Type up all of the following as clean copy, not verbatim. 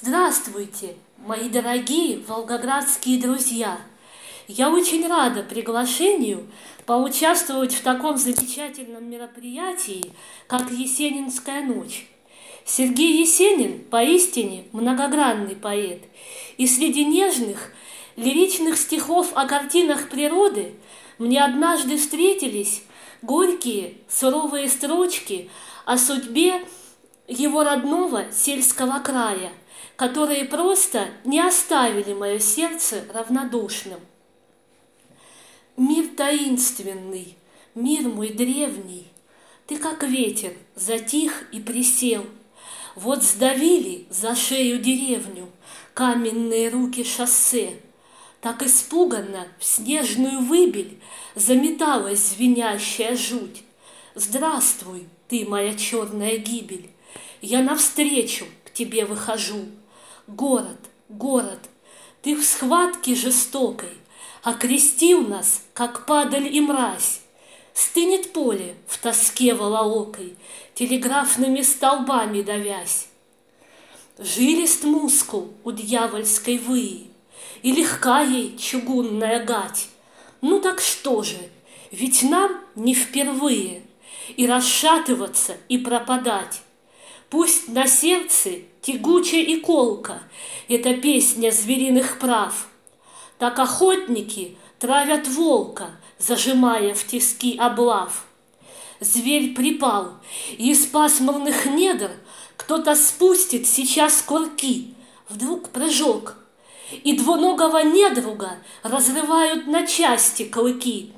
Здравствуйте, мои дорогие волгоградские друзья! Я очень рада приглашению поучаствовать в таком замечательном мероприятии, как Есенинская ночь. Сергей Есенин поистине многогранный поэт, и среди нежных, лиричных стихов о картинах природы мне однажды встретились горькие, суровые строчки о судьбе его родного сельского края, которые просто не оставили мое сердце равнодушным. Мир таинственный, мир мой древний, ты как ветер затих и присел. Вот сдавили за шею деревню каменные руки шоссе. Так испуганно в снежную выбель заметалась звенящая жуть. Здравствуй, ты, моя черная гибель, я навстречу к тебе выхожу. Город, город, ты в схватке жестокой окрестил нас, как падаль и мразь. Стынет поле в тоске волоокой, телеграфными столбами давясь. Жилист мускул у дьявольской выи, и легка ей чугунная гать. Ну так что же, ведь нам не впервые и расшатываться, и пропадать. Пусть на сердце тягуча и колка эта песня звериных прав. Так охотники травят волка, зажимая в тиски облав. Зверь припал, и из пасмурных недр кто-то спустит сейчас курки. Вдруг прыжок, и двуногого недруга разрывают на части клыки.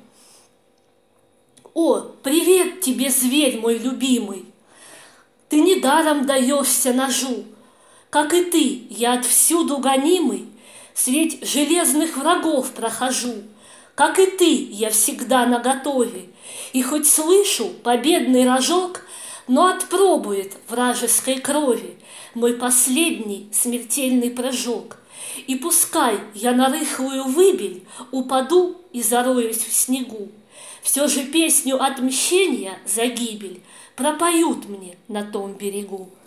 О, привет тебе, зверь мой любимый! Ты недаром даешься ножу, как и ты, я отвсюду гонимый средь железных врагов прохожу, как и ты, я всегда наготове, и хоть слышу победный рожок, но отпробует вражеской крови мой последний смертельный прыжок. И пускай я на рыхлую выбель упаду и зароюсь в снегу, все же песню отмщения за гибель пропоют мне на том берегу.